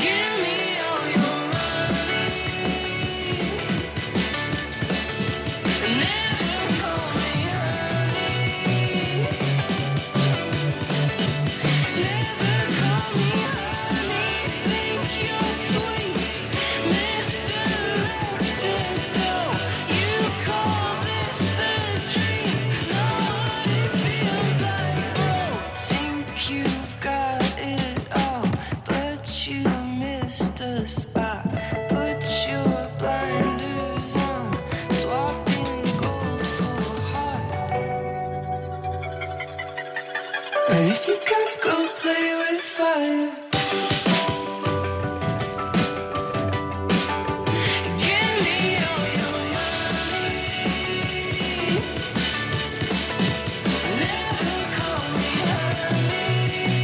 If you're gonna go play with fire, give me all your money. Never call me honey.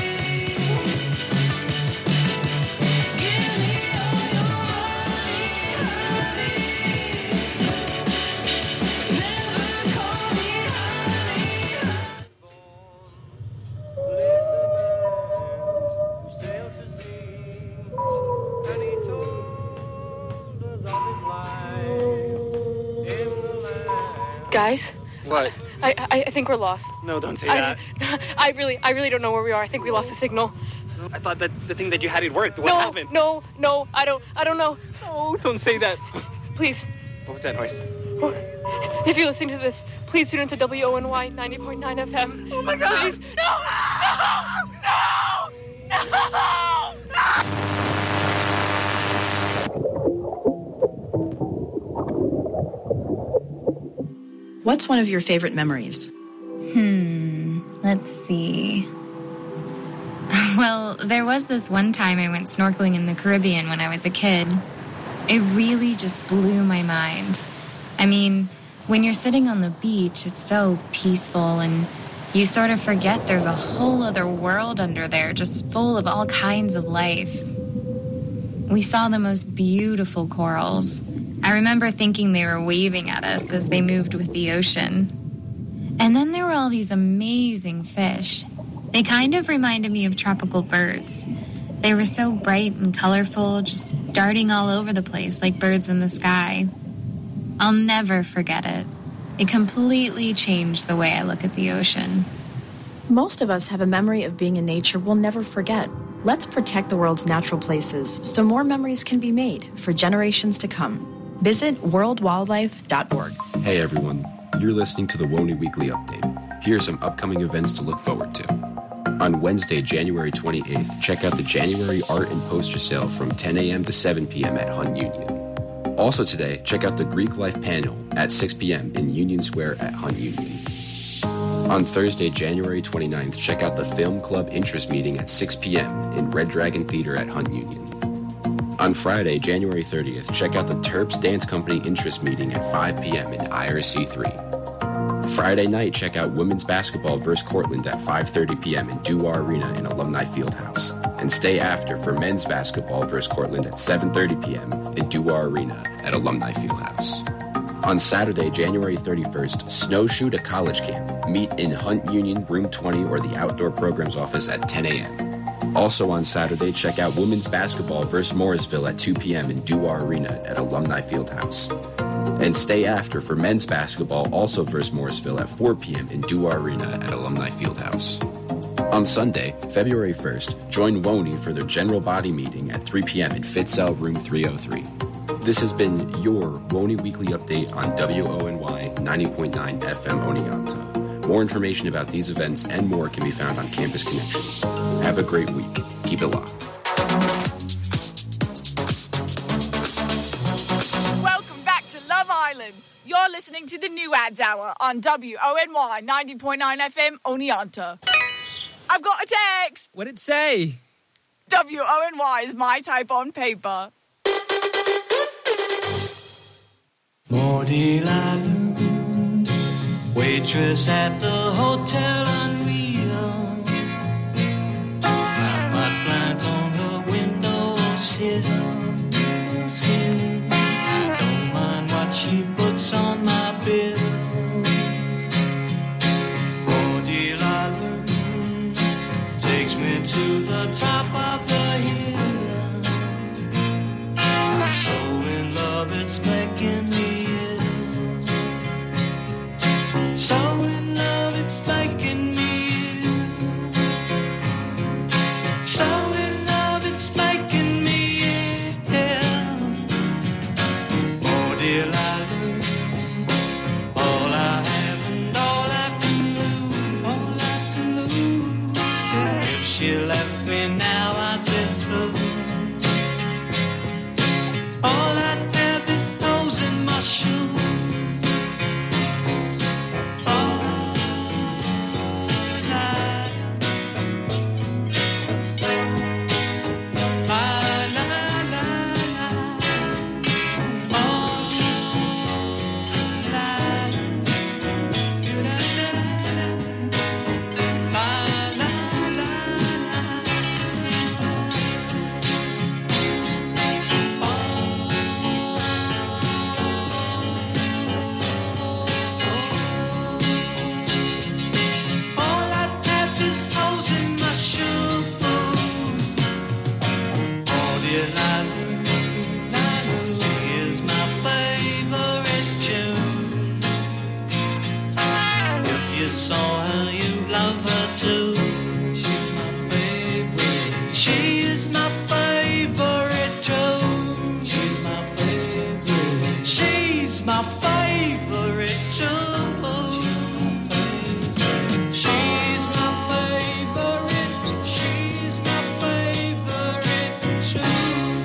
Give me all your money, honey. Never call me honey. Guys? What? I think we're lost. No, don't say that. I really don't know where we are. I think we lost the signal. I thought that the thing that you had, it worked. What happened? No, I don't know. No, don't say that. Please. What was that noise? If you're listening to this, please tune into WONY 90.9 FM. Oh my God! Please. No! What's one of your favorite memories? Let's see. Well, there was this one time I went snorkeling in the Caribbean when I was a kid. It really just blew my mind. I mean, when you're sitting on the beach, it's so peaceful and you sort of forget there's a whole other world under there just full of all kinds of life. We saw the most beautiful corals. I remember thinking they were waving at us as they moved with the ocean. And then there were all these amazing fish. They kind of reminded me of tropical birds. They were so bright and colorful, just darting all over the place like birds in the sky. I'll never forget it. It completely changed the way I look at the ocean. Most of us have a memory of being in nature we'll never forget. Let's protect the world's natural places so more memories can be made for generations to come. Visit worldwildlife.org. Hey everyone, you're listening to the WONY Weekly Update. Here are some upcoming events to look forward to. On Wednesday, January 28th, check out the January Art and Poster Sale from 10 a.m. to 7 p.m. at Hunt Union. Also today, check out the Greek Life Panel at 6 p.m. in Union Square at Hunt Union. On Thursday, January 29th, check out the Film Club Interest Meeting at 6 p.m. in Red Dragon Theater at Hunt Union. On Friday, January 30th, check out the Terps Dance Company Interest Meeting at 5 p.m. in IRC 3. Friday night, check out Women's Basketball vs. Cortland at 5:30 p.m. in Duar Arena in Alumni Fieldhouse. And stay after for Men's Basketball vs. Cortland at 7:30 p.m. in Duar Arena at Alumni Fieldhouse. On Saturday, January 31st, Snowshoe to College Camp. Meet in Hunt Union, Room 20, or the Outdoor Programs Office at 10 a.m. Also on Saturday, check out Women's Basketball vs. Morrisville at 2 p.m. in Duar Arena at Alumni Fieldhouse. And stay after for Men's Basketball, also vs. Morrisville at 4 p.m. in Duar Arena at Alumni Fieldhouse. On Sunday, February 1st, join WONY for their General Body Meeting at 3 p.m. in Fitzell Room 303. This has been your WONY Weekly Update on WONY 90.9 FM Oneonta. More information about these events and more can be found on Campus Connections. Have a great week. Keep it locked. Welcome back to Love Island. You're listening to the New Ads Hour on WONY 90.9 FM Oneonta. I've got a text. What'd it say? WONY is my type on paper. Maudie Island, waitress at the Hotel Unreal. My pot plant on her windowsill. I don't mind what she puts on my bill. Maudie Island takes me to the top of the hill. you like her? She is my favorite tune. If you saw her, you love her too. She's my favorite. She is my favorite tune. She's my favorite. She's my favorite tune. She's my favorite. She's my favorite tune.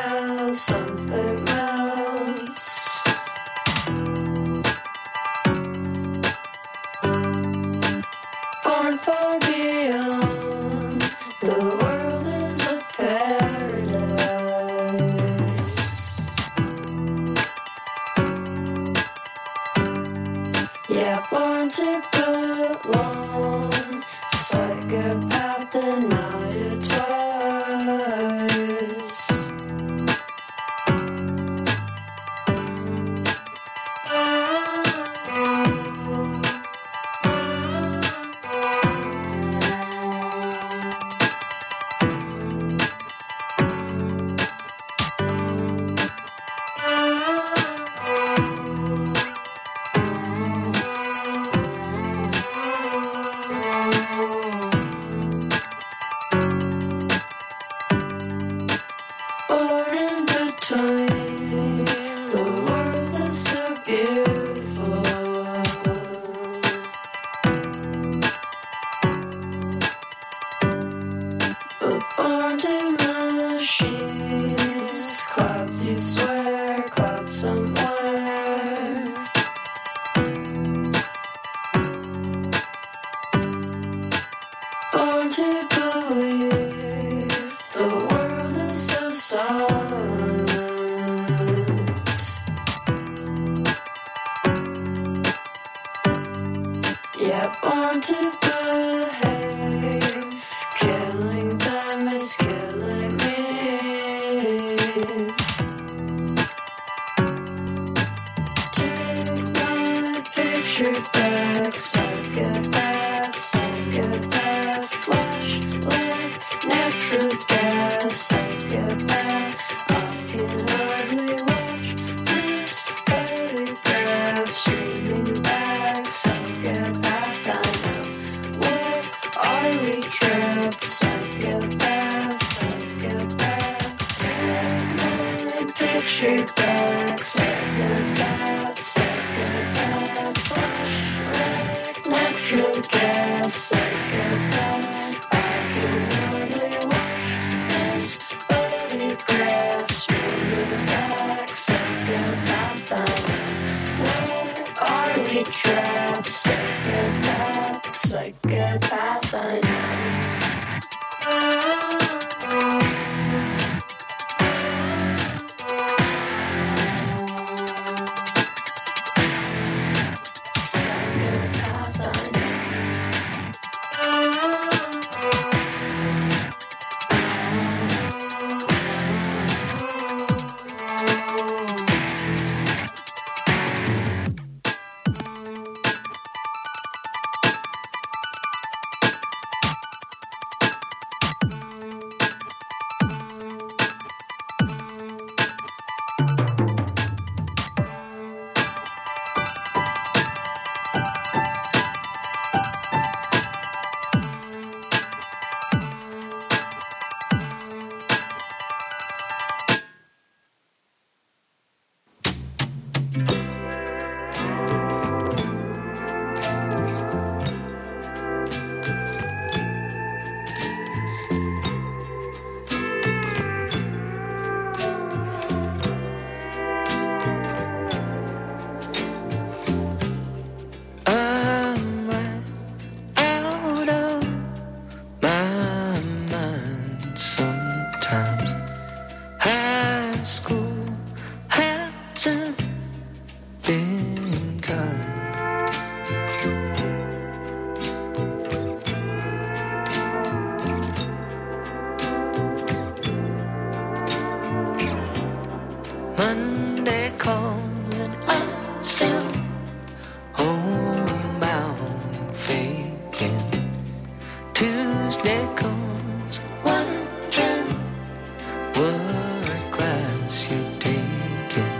something else. far beyond. The world is a paradise. Yeah, born to belong. Psychopath, deny it twice. Born in between, the world is so beautiful. But born to machines, clouds you swear, clouds somewhere. Born to believe, the world is so silent. Yeah, born to behave. Killing them is killing me. Take my picture back. Psychopath, psychopath. Flashlight, natural gas. Psychopath, I can hardly watch this photograph. Streaming back. Psychopath, I know. Where are we trapped? Psychopath, psychopath. Take my picture back. Psychopath, psychopath. Flashlight, natural gas. Psychopath, I can hardly watch this photograph. Streaming back. Psychopath, I know. Where are we trapped? Psychopath, psychopath, I know. Psychopath, I know. I'm right out of my mind sometimes. High school hasn't been kind. Monday calls and I'm still homebound, faking. Tuesday comes, wondering what class you're taking.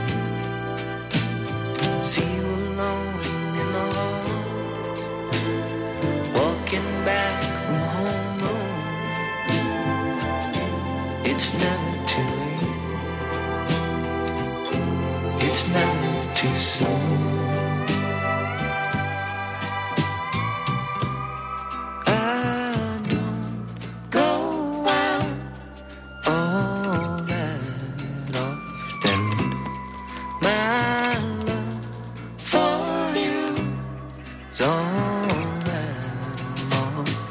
See you alone in the halls, walking back from homeroom. It's never too late. It's never too soon. I don't go out all that often. My love for you is all that I'm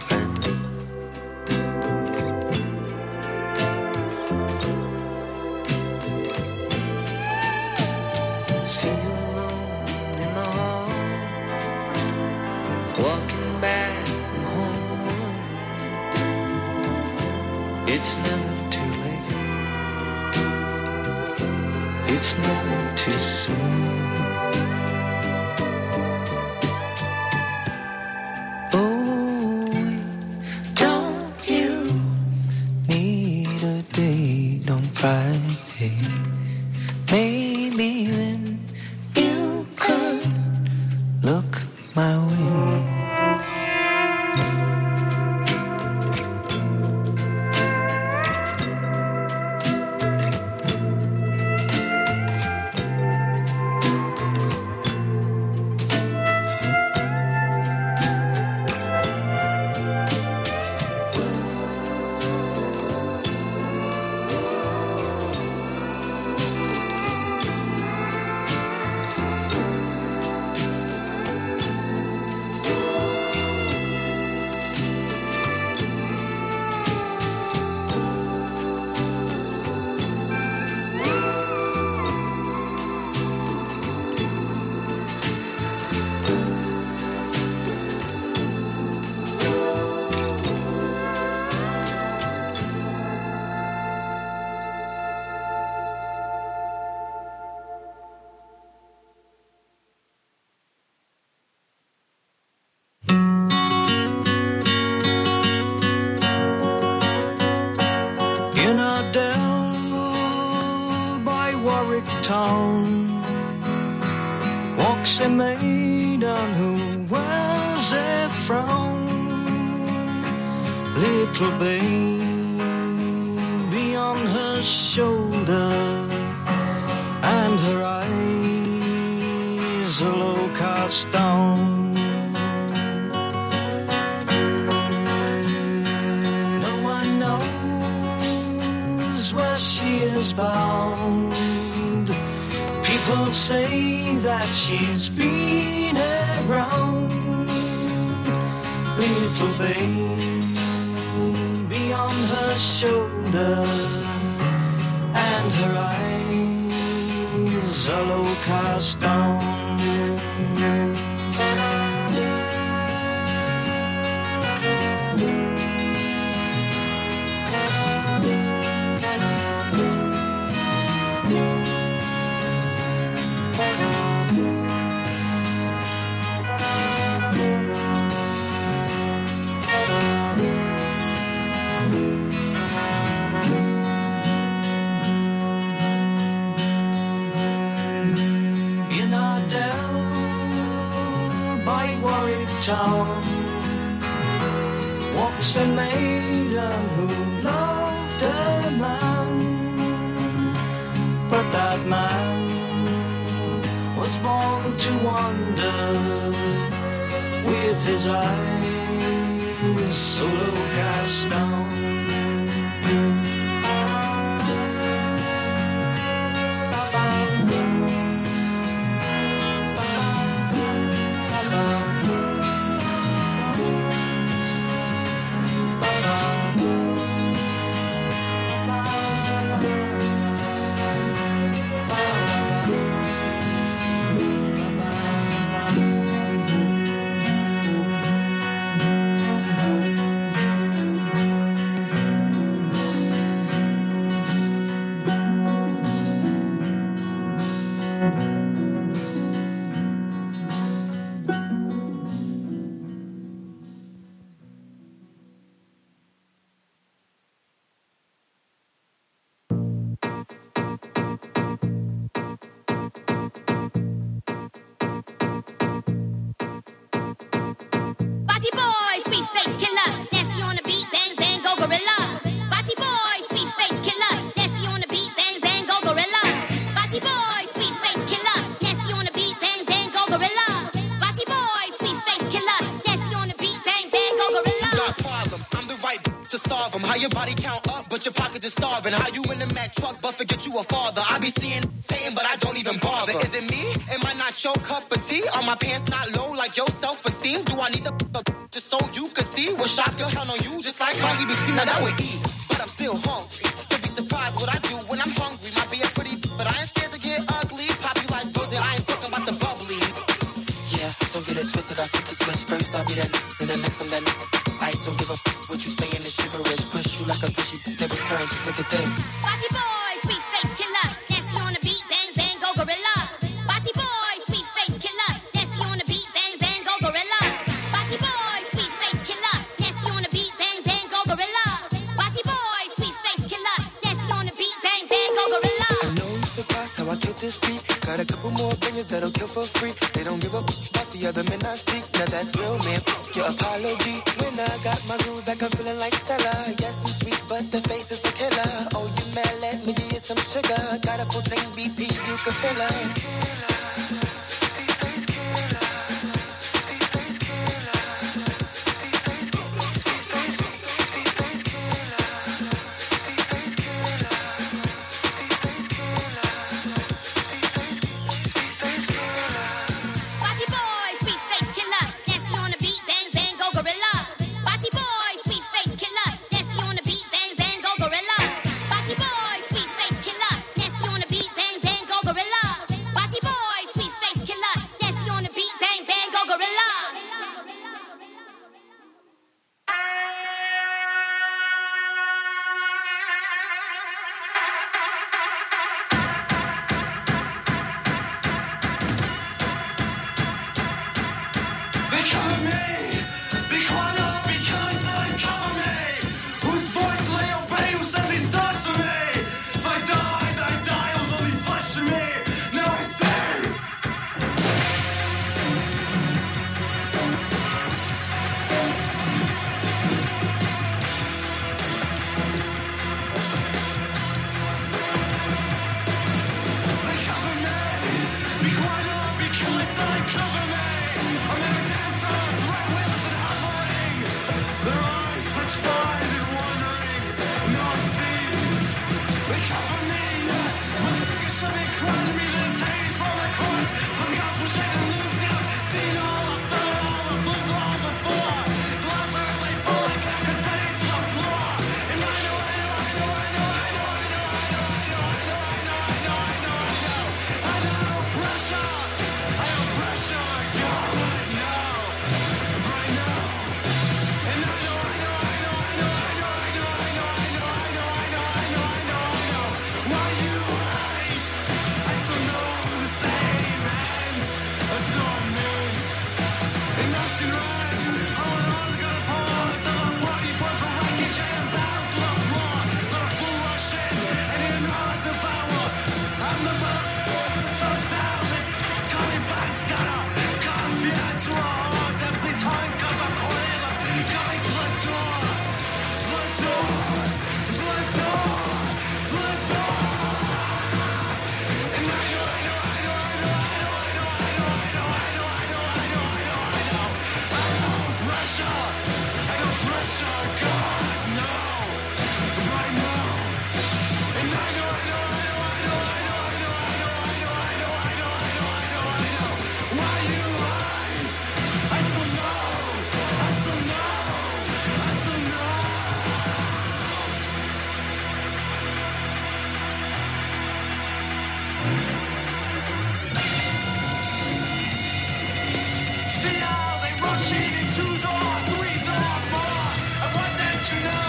walking back home. It's never too late. It's never too soon. Oh, don't you need a date on Friday? Maybe then you could look my way. In a dell by Warwick Town walks a maiden who wears a frown. Little baby on her shoulder, and her eyes are low cast down. No one knows where she is bound. People say that she's been around. Little baby on her shoulder, and her eyes are low cast down. In a dell by Warwick Town walks a maiden who loved a man, but that man was born to wander with his eyes so low cast down. Batty boy, sweet space killer, nasty on the beat, bang bang go gorilla. Batty boy, sweet space killer, nasty on the beat, bang bang go gorilla. Batty boy, sweet space killer, nasty on the beat, bang bang go gorilla. Batty boy, sweet space killer, nasty on the beat, bang bang go gorilla. You got problems, I'm the right to solve them. How your body count up, but your pockets is starving. How you in the Mac truck, but forget you a father. I be seeing saying, but I don't even bother. Is it me? Am I not your cup of tea? Are my pants not low like your self-esteem? Do I need to just so you can see what shot your hell on you? Just like my EBT, now that would eat. But I'm still hungry. You'll be surprised what I do when I'm hungry. Might be a pretty, but I ain't scared to get ugly. Pop you like Rosie, I ain't talking about the bubbly. Yeah, don't get it twisted. till I flip the switch. First I'll be that and then next I'm that I don't give a what you saying is shiverish. Push you like a fishy, never turn, just look at this. Body boy, sweet face killer. Nasty on the beat, bang, bang, go gorilla. Body boy, sweet face killer. Nasty on the beat, bang, bang, go gorilla. Body boy, sweet face killer. Nasty on the beat, bang, bang, go gorilla. Body boy, sweet face killer. Nasty on the beat, bang, bang, go gorilla. I know it's the cost how I killed this beat. Got a couple more bangers that'll kill for free. They don't give up about the other men I see. Now that's real, man. Your apology. When I got my groove back, I'm feeling like Stella. Yes, I'm sweet, but the face is a killer. Oh, you mad? Let me give you some sugar. Got a full tank BP, you can fill her. See how they rush in twos or threes or more. I want them to know.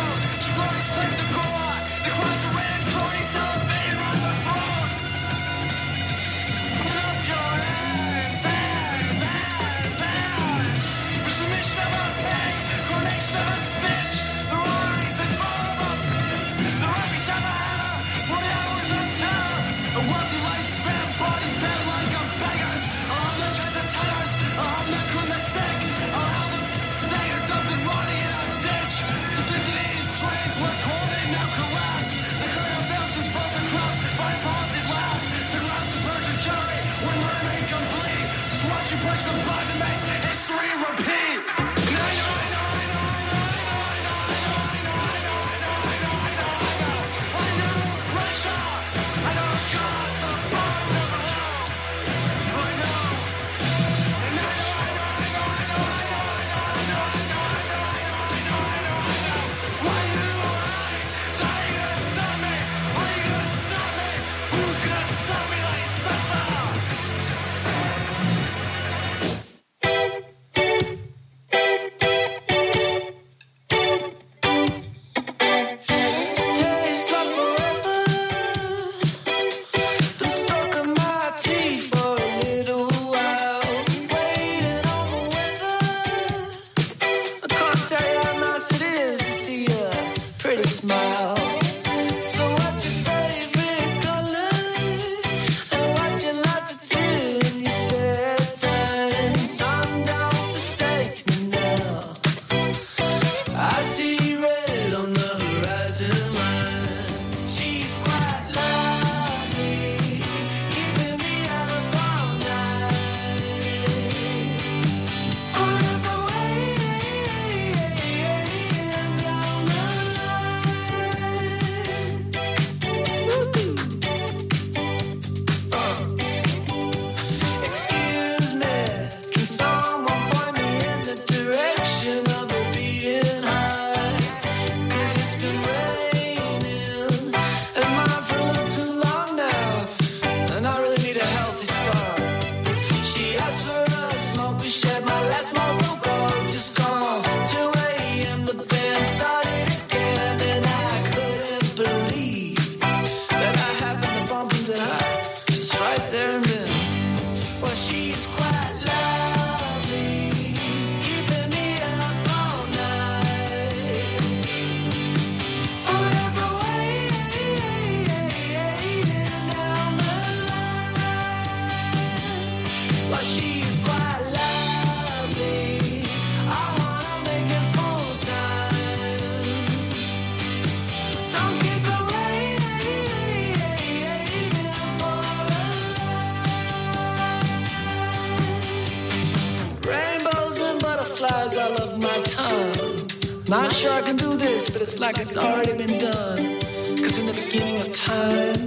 realize I love my tongue. Not sure I can do this, but it's like it's already been done. Cause in the beginning of time,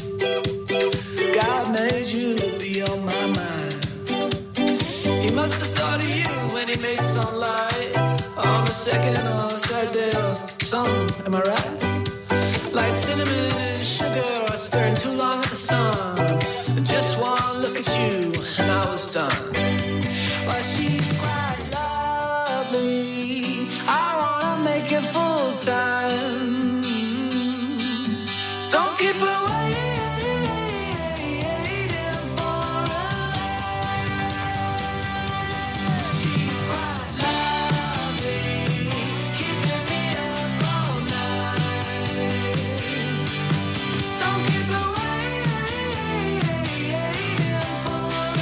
God made you to be on my mind. He must have thought of you when he made sunlight on the second or third day or something, am I right? Like cinnamon and sugar or stirring too long at the sun. Just one look at you and I was done. Well, she's quite lovely. I wanna make it full time. Don't keep her waiting for us. She's quite lovely, keeping me up all night. Don't keep her waiting for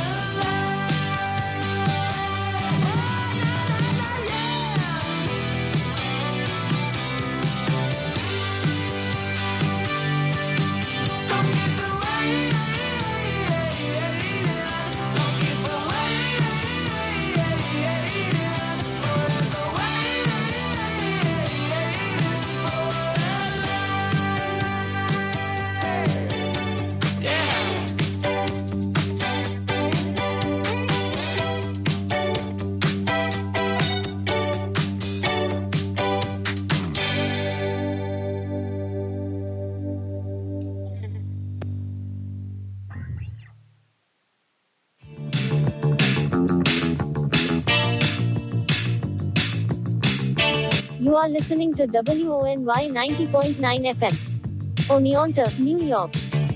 You are listening to WONY 90.9 FM. Oneonta, New York.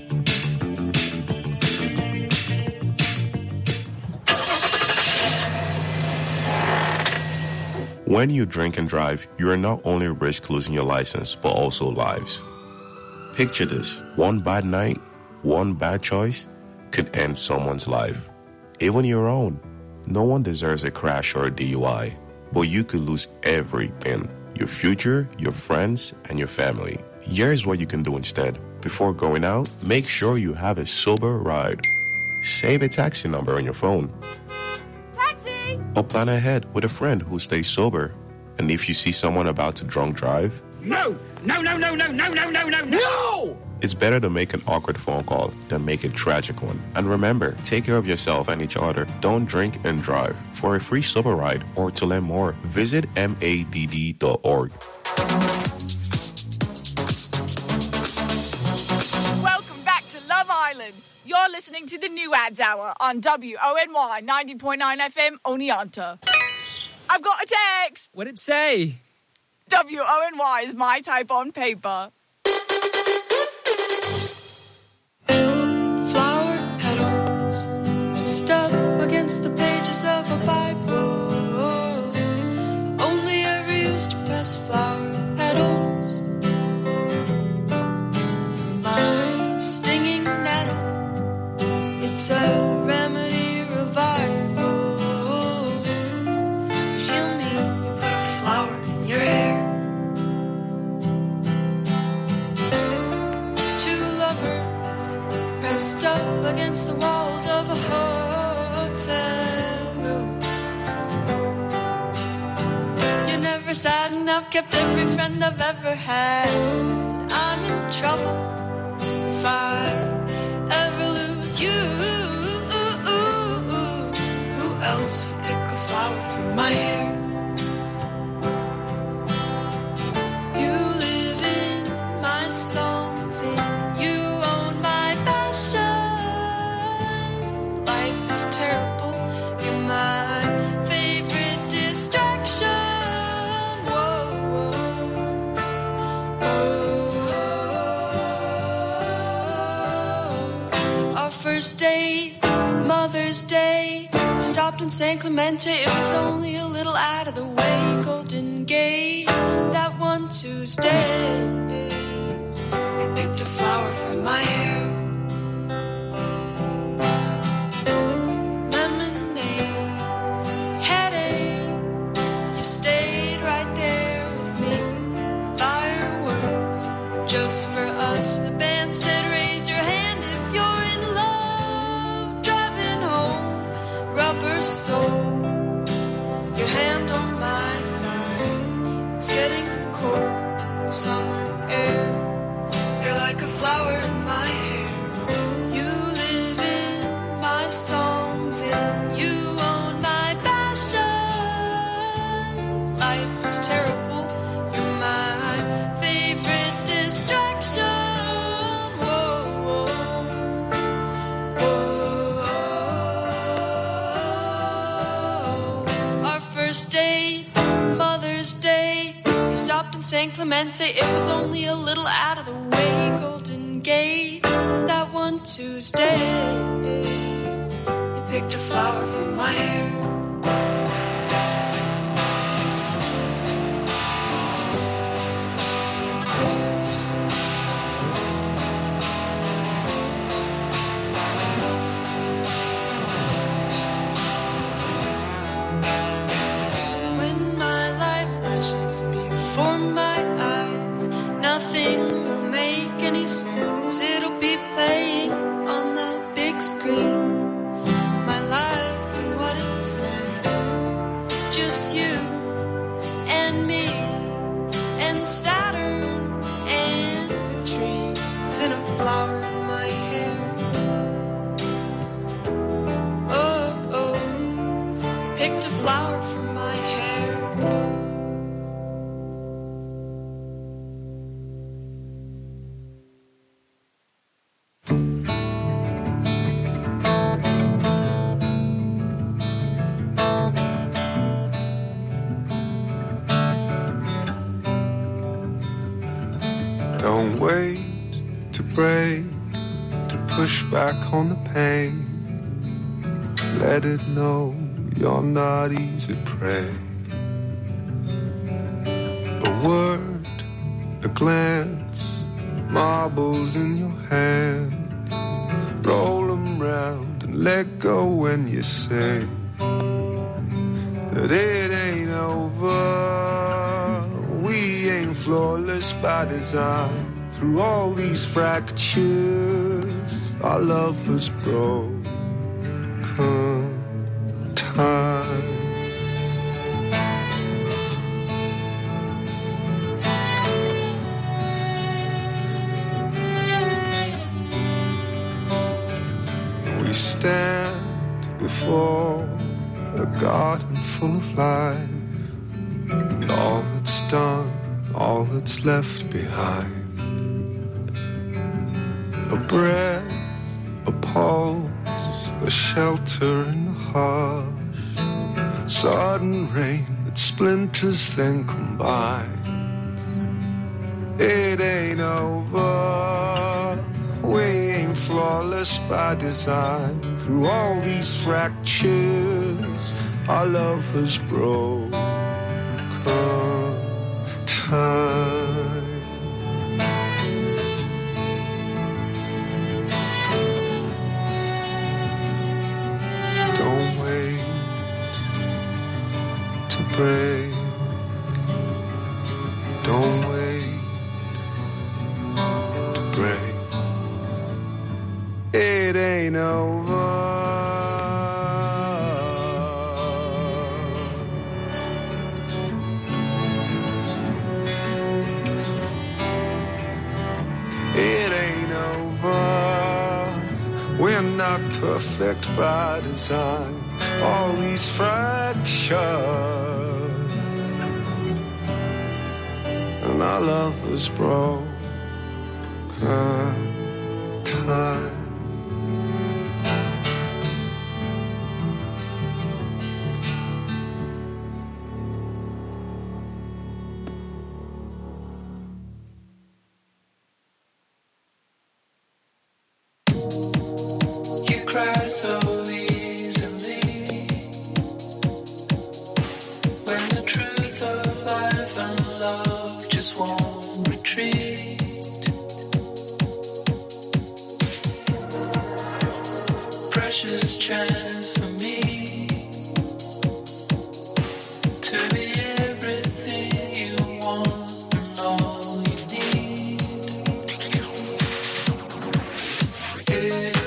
When you drink and drive, you are not only risk losing your license, but also lives. Picture this: one bad night, one bad choice could end someone's life. Even your own. No one deserves a crash or a DUI, but you could lose everything: your future, your friends, and your family. Here's what you can do instead. Before going out, make sure you have a sober ride. Save a taxi number on your phone. Taxi! Or plan ahead with a friend who stays sober. And if you see someone about to drunk drive, No! No, no, no, no, no, no, no, no, no! it's better to make an awkward phone call than make a tragic one. And remember, take care of yourself and each other. Don't drink and drive. For a free sober ride or to learn more, visit madd.org. Welcome back to Love Island. You're listening to the New Ads Hour on WONY 90.9 FM Oneonta. I've got a text. What'd it say? WONY is my type on paper. Flower petals messed up against the pages of a Bible. Only ever used to press flower petals. My stinging nettle, it's a remedy revival. Heal me, you put a flower in your hair. Two lovers pressed up against the walls of a hotel room. You never sad and I've kept every friend I've ever had. I'm in trouble if I ever lose you. Who else pick a flower from my hair? You live in my songs and you own my passion. Life is terrible, you're my favorite distraction. Whoa, whoa, whoa. Our first date, Mother's Day, stopped in San Clemente. It was only a little out of the way. Golden Gate, that one Tuesday, picked a flower from my hair. Lemonade, headache, you stayed right there with me. Fireworks, just for us. The band said raise your hand if you're in love. Driving home, rubber soul, your hand on life is terrible. You're my favorite distraction. Whoa, whoa, whoa. Our first date, Mother's Day, we stopped in San Clemente. It was only a little out of the way. Golden Gate, that one Tuesday, you picked a flower from my hair. When my life flashes before my eyes, nothing will make any sense. It'll be playing on the big screen. My life and what it's meant. Just you and me and Saturn and trees and a flower in my hair. Oh, oh, picked a flower for my hair. Don't wait to break, to push back on the pain. Let it know you're not easy prey. A word, a glance, marbles in your hand. Roll them round and let go when you say that it ain't over. We ain't flawless by design. Through all these fractures, our love was broken time. We stand before a garden full of life, and all that's done, all that's left behind. A breath, a pulse, a shelter in the harsh, sudden rain that splinters then combine. It ain't over, we ain't flawless by design. Through all these fractures, our love has broken time. Don't wait to break. Don't wait to break. It ain't over. It ain't over. We're not perfect by design. All these fractures, and our love was broken time. You cry so easily when the truth of life and love just won't retreat. Precious chance for me to be everything you want and all you need.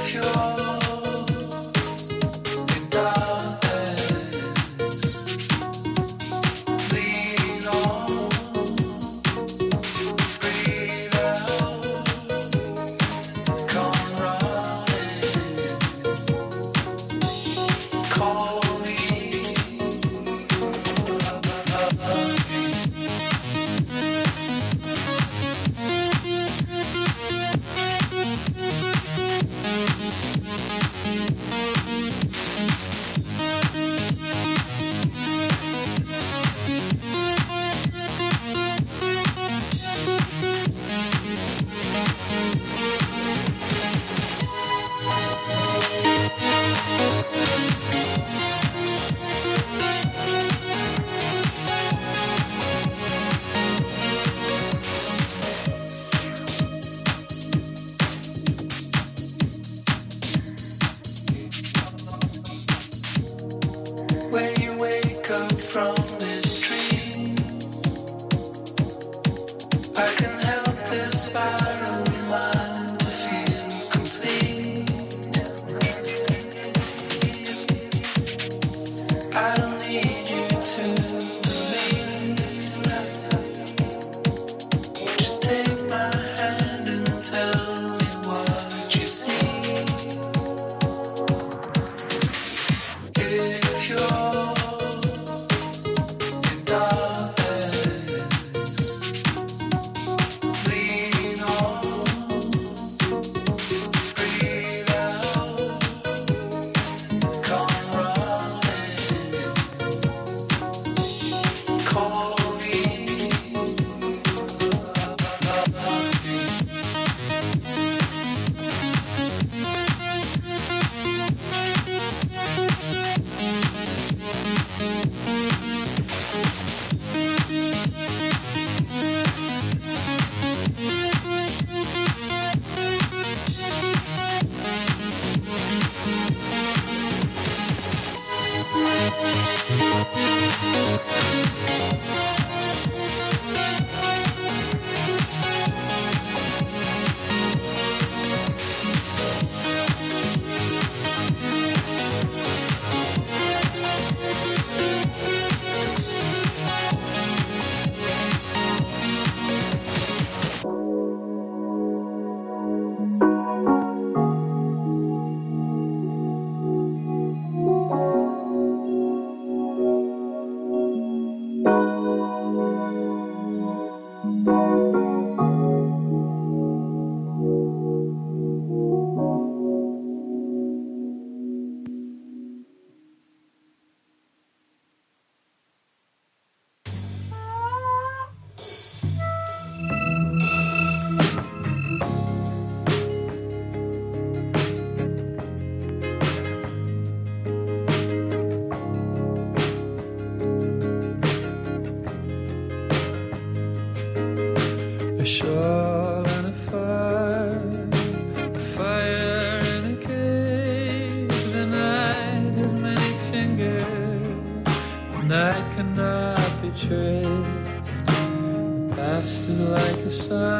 night cannot be traced. The past is like a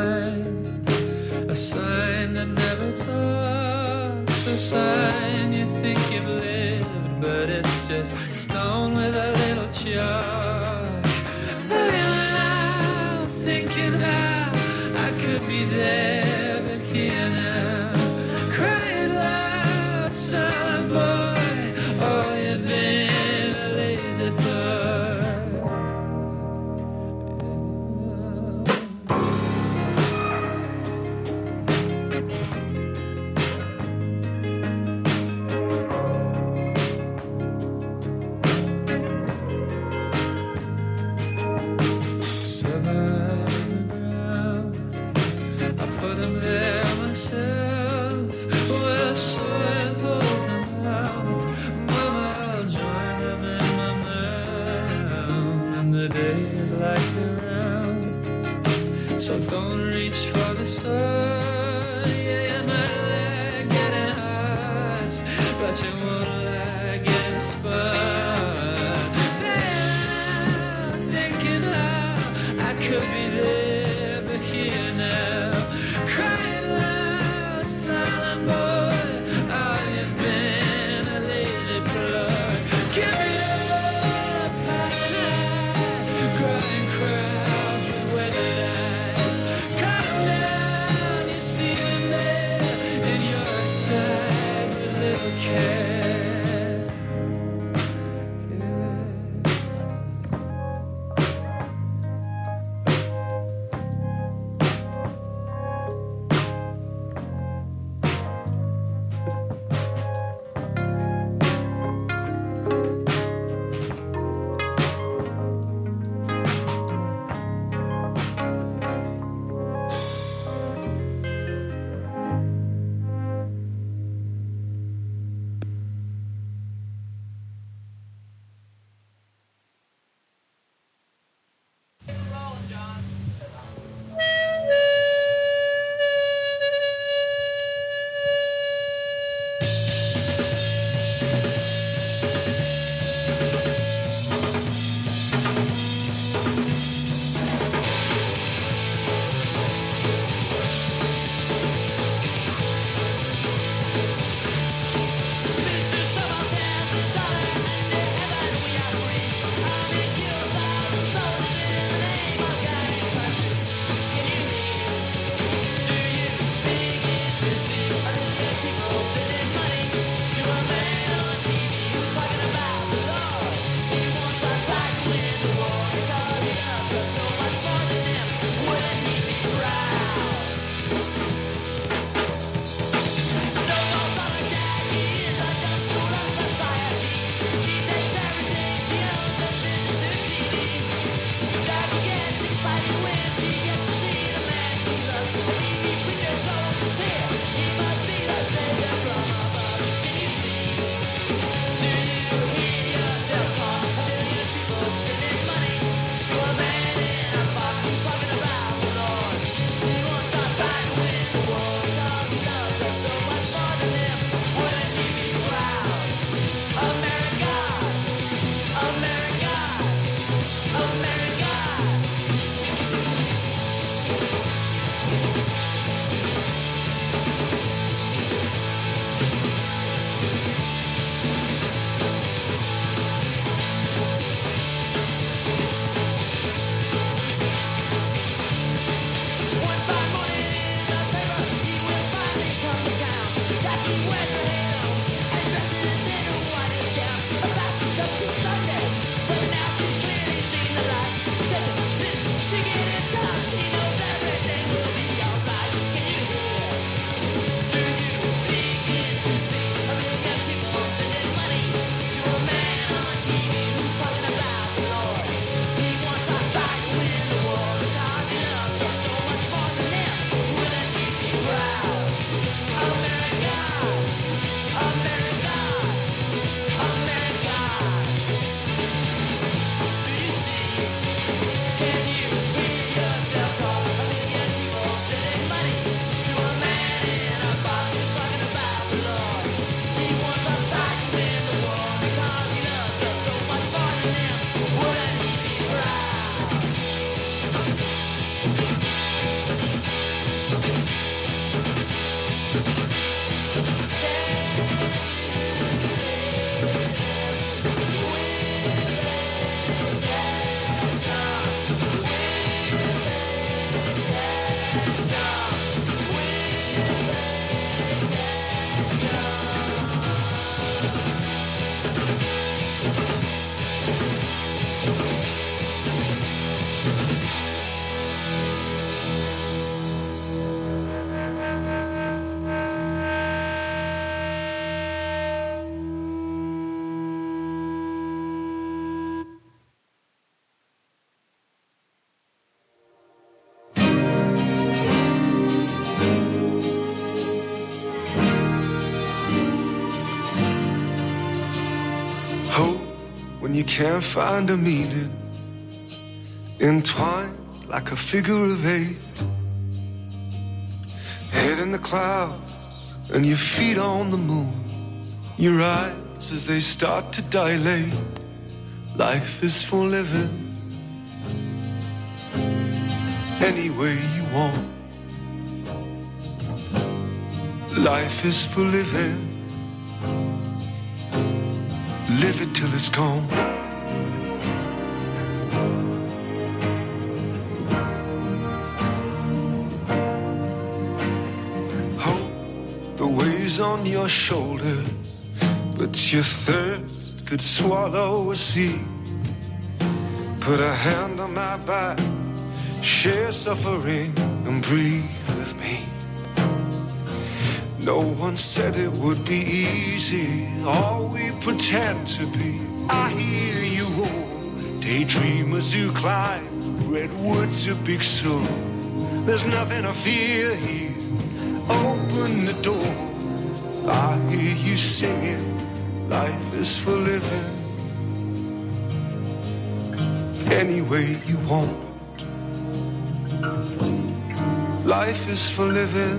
sign that never talks, a sign you think you've lived, but it's just stone with a little chalk. Living out, thinking how I could be there, but here now, crying loud, silent boy, all you've been a lazy thug. So don't reach for the sun. Yeah, you might like getting hot, but you won't like getting spun. Damn, thinking how I could be there, but here now, crying loud, silent boy, all you've been a lazy plug. Give me up, crying crowds with weathered eyes. can't find a meaning, entwined like a figure of eight. Head in the clouds and your feet on the moon, your eyes as they start to dilate. Life is for living any way you want. Life is for living, live it till it's gone. On your shoulders, but your thirst could swallow a sea. Put a hand on my back, share suffering and breathe with me. No one said it would be easy, all we pretend to be. I hear you all, daydreamers who climb redwoods of Big Sur. There's nothing to fear here, open the door. I hear you singing, life is for living any way you want. Life is for living,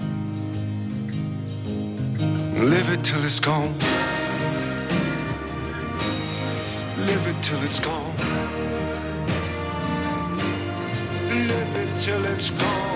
live it till it's gone. Live it till it's gone. Live it till it's gone.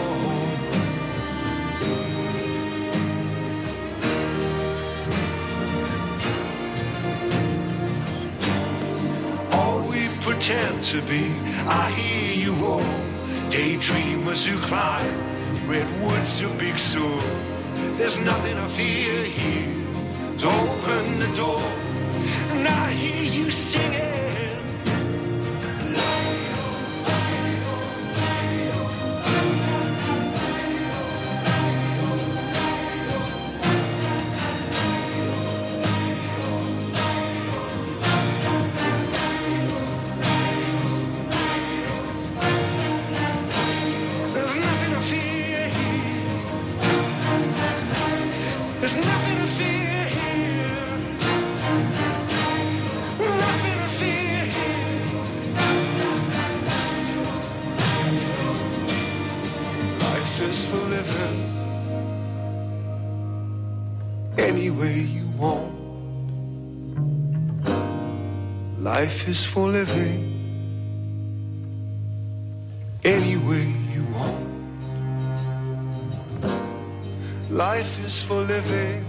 Pretend to be, I hear you all, daydreamers who climb redwoods of Big Sur. There's nothing to fear here, so open the door, and I hear you singing. Life is for living any way you want. Life is for living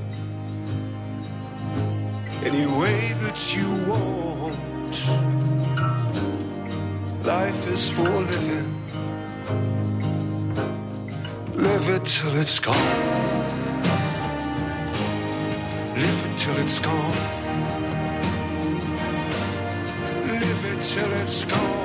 any way that you want. Life is for living, live it till it's gone. Live it till it's gone. Till it's gone.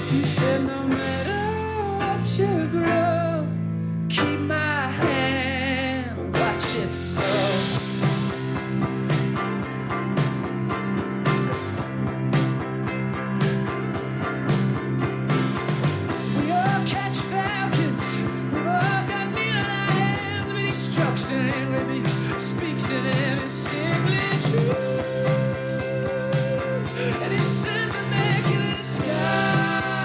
He said, no matter what you grow, keep my hand, watch it sow. We all catch falcons, we've all got needle hands, but he strokes in every beak, speaks in every simply truth, and he sends them back in the sky.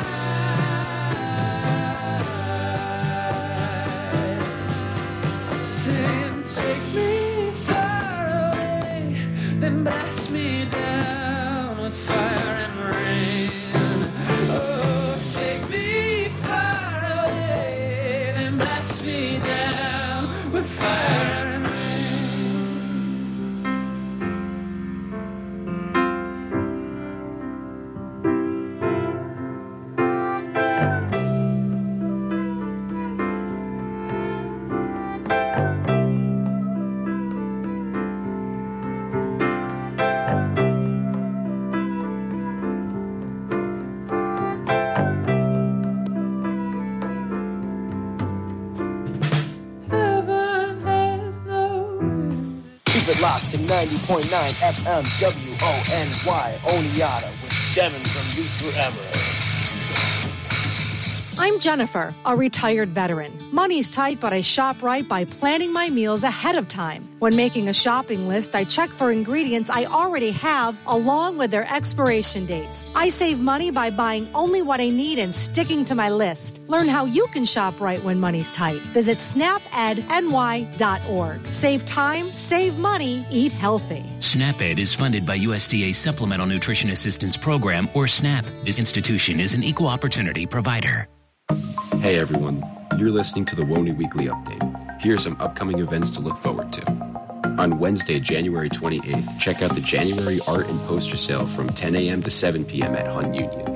Saying, take me far away, then blast me down with fire and rain. Oh, take me far away, then blast me down with fire and rain. Heaven has no Keep it locked to 90.9 FM WONY Oneonta with Devin from Youth Forever. I'm Jennifer, a retired veteran. Money's tight, but I shop right by planning my meals ahead of time. When making a shopping list, I check for ingredients I already have along with their expiration dates. I save money by buying only what I need and sticking to my list. Learn how you can shop right when money's tight. Visit snapedny.org. Save time, save money, eat healthy. SNAP-Ed is funded by USDA Supplemental Nutrition Assistance Program, or SNAP. This institution is an equal opportunity provider. Hey everyone, you're listening to the WONY Weekly Update. Here are some upcoming events to look forward to. On Wednesday, January 28th, check out the January art and poster sale from 10 a.m. to 7 p.m. at Hunt Union.